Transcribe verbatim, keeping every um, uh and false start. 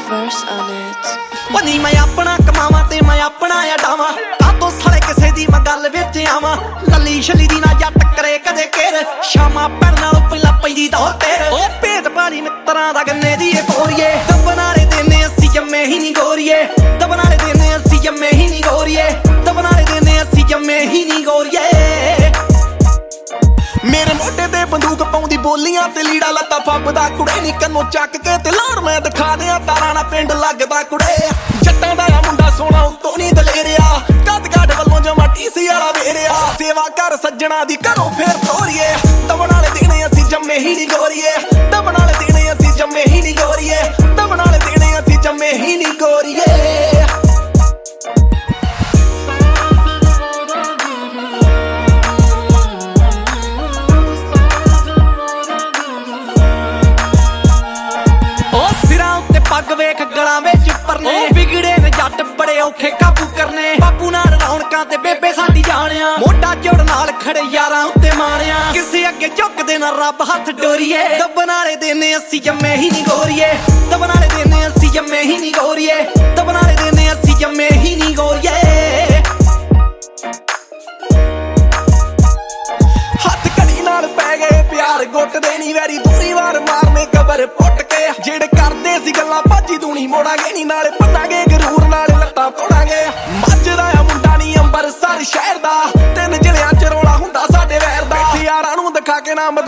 verse on it. ਨੀ ਮੈਂ ਆਪਣਾ ਕਮਾਵਾਂ ਤੇ ਮੈਂ ਆਪਣਾ ਅਡਾਵਾਂ ਕਾਤੋਂ ਸਾਲੇ ਕਿਸੇ ਦੀ ਮੈਂ ਗੱਲ ਵਿੱਚ ਆਵਾਂ ਲੱਲੀ ਛਲੀ ਦੀ ਨਾ ਜੱਟ ਕਰੇ ਕਦੇ ਘੇਰ ਸ਼ਾਮਾਂ ਪੈਣ ਨਾਲੋਂ ਪਹਿਲਾਂ ਪੈਂਦੀ ਦੌਰ ਤੇਰ ਓ ਭੇਦ ਪਾਲੀ ਮਿੱਤਰਾਂ ਦਾ ਗੰਨੇ ਦੀ ਏ ਪੋਰੀਏ ਦੱਬਣ ਵਾਲੇ ਦਿਨ ਅਸੀਂ ਜੰਮੇ ਹੀ ਨਹੀਂ ਗੋਰੀਏ ਦੱਬਣ ਵਾਲੇ ਦਿਨ ਅਸੀਂ ਜੰਮੇ ਹੀ ਨਹੀਂ ਗੋਰੀਏ ਦੱਬਣ ਵਾਲੇ ਦਿਨ ਅਸੀਂ ਜੰਮੇ ਹੀ ਨਹੀਂ ਗੋਰੀਏ ਮੇਰੇ ਮੋਢੇ ਤੇ ਬੰਦੂਕ ਪਾਉਂਦੀ ਬੋਲੀਆਂ ਤੇ ਲੀੜਾ ਲੱਤਾ ਫੱਬਦਾ ਕੁੜੇ ਨੀ ਕੰਨੋਂ ਚੱਕ ਕੇ ਤੇ ਲਾੜ ਮੈਂ ਦਿਖਾ ਦਿਆਂ ਤਾਰਾਂ ਨਾਲ ਪਿੰਡ ਲੱਗਦਾ ਕੁੜੇ ਜੱਟਾਂ ਦਾ ਆ ਮੁੰਡਾ ਸੋਹਣਾ ਉੱਤੋਂ ਨੀ ਦਲੇਰਿਆ ਕੱਦ ਕਾਠ ਵੱਲੋਂ ਜਮਾ ਟੀਸੀ ਵਾਲਾ ਵੇਰਿਆ ਸੇਵਾ ਕਰ ਸੱਜਣਾ ਦੀ ਘਰੋਂ ਫੇਰ ਤੋਰੀਏ ਦਬਣ ਵਾਲੇ ਦਿਨ ਅਸੀਂ ਜੰਮੇ ਹੀ ਨੀ ਗੋਰੀਏ ਦਬਣ ਵਾਲੇ ਦਿਨ ਅਸੀਂ ਜੰਮੇ ਹੀ ਨੀ ਗੋਰੀਏ ਦਬਣ ਵਾਲੇ ਦਿਨ ਅਸੀਂ ਜੰਮੇ ਹੀ ਨੀ ਗੋਰੀਏ ਪੱਗ ਵੇਖ ਗਲਾਂ ਵਿੱਚ ਪਰਨੇ ਵਿਗੜੇ ਨੇ ਜੱਟ ਬੜੇ ਔਖੇ ਕਾਬੂ ਕਰਨੇ ਬਾਪੂ ਨਾਲ ਰੌਣਕਾਂ ਤੇ ਬੇਬੇ ਸਾਡੀ ਜਾਣਿਆ ਮੋਢਾ ਜੋੜ ਨਾਲ ਖੜੇ ਯਾਰਾਂ ਉੱਤੇ ਮਾਰਿਆ ਕਿਸੇ ਅੱਗੇ ਝੁਕਦੇ ਨਾ ਰੱਬ ਹੱਥ ਡੋਰੀਏ ਦੱਬਣ ਵਾਲੇ ਦਿਨ ਅਸੀਂ ਜੰਮੇ ਹੀ ਨਹੀਂ ਗੋਰੀਏ ਦੱਬਣ ਵਾਲੇ ਦਿਨ ਅਸੀਂ ਜੰਮੇ ਹੀ ਨਹੀਂ ਗੋਰੀਏ ਦੱਬਣ ਵਾਲੇ ਦਿਨ ਅਸੀਂ ਜੰਮੇ ਹੀ ਨਹੀਂ ਗੋਰੀਏ ਹੱਥ ਘੜੀ ਨਾਲ ਪੈ ਗਏ ਪਿਆਰ ਗੁੱਟਦੇ ਨੀ ਵੈਰੀ ਦੂਰੀ ਵਾਰ ਮਾਰਨੇ ਕਬਰ ਪੁੱਟ ਕੇ ਜਿਹੜੇ ਕਰਦੇ ਸੀ ਗੱਲਾਂ ਭਾਜੀ ਦੂਣੀ ਮੋੜਾਂਗੇ ਨੀ ਨਾਲੇ ਪੰਨਾਂਗੇ ਗਰੂਰ ਨਾਲੇ ਲੱਤਾਂ ਤੋੜਾਂਗੇ ਮੱਝਦਾ ਆ ਮੁੰਡਾ ਨੀ ਅੰਬਰਸਰ ਸ਼ਹਿਰ ਦਾ ਤਿੰਨ ਜ਼ਿਲ੍ਹਿਆਂ ਚ ਰੌਲਾ ਹੁੰਦਾ ਸਾਡੇ ਵੈਰ ਦਾ ਯਾਰਾਂ ਨੂੰ ਦਿਖਾ ਕੇ ਨਾ